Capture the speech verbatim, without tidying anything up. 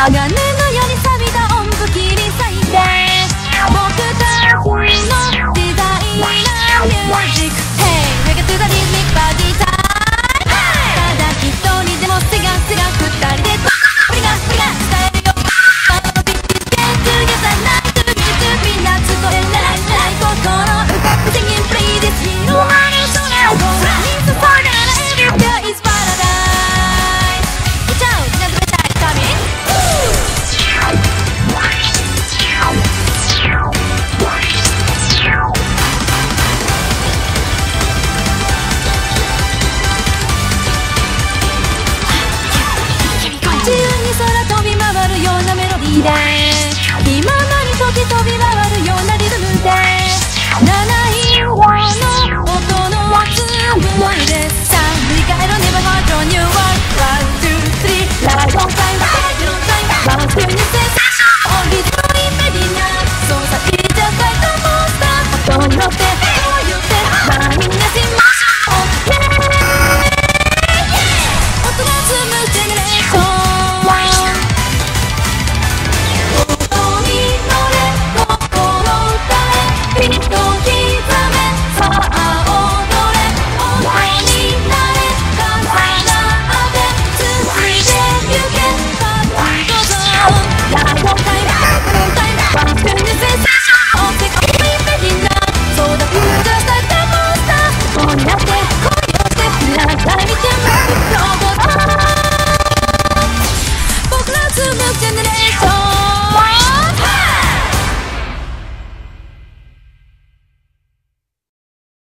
鋼のように錆びた音符切り裂いて僕たちのデザイナーミュージック Hey, we get to the rhythmic party time ただ一人でもせがせが二人でプリがプリが伝えるよあのビッチゲントゥゲザナイトビートみんな集えないない心歌って Singing play this 広がる空を見注いだら Every day is paradise Watch out, another bad time coming自由に空飛び回るようなメロディーで気ままに時飛び回るようなリズムで七色の音の紡でさあ振り返ろう Never heard on your world One, two, three Light on time, light on time One, two, three, sensation リズムにメディナそうさいじゃないとモンスター音に乗ってそう言ってマイナスモーション Yeah 音が紡ぐジェネレーション僕ら紡ぐジェネレーション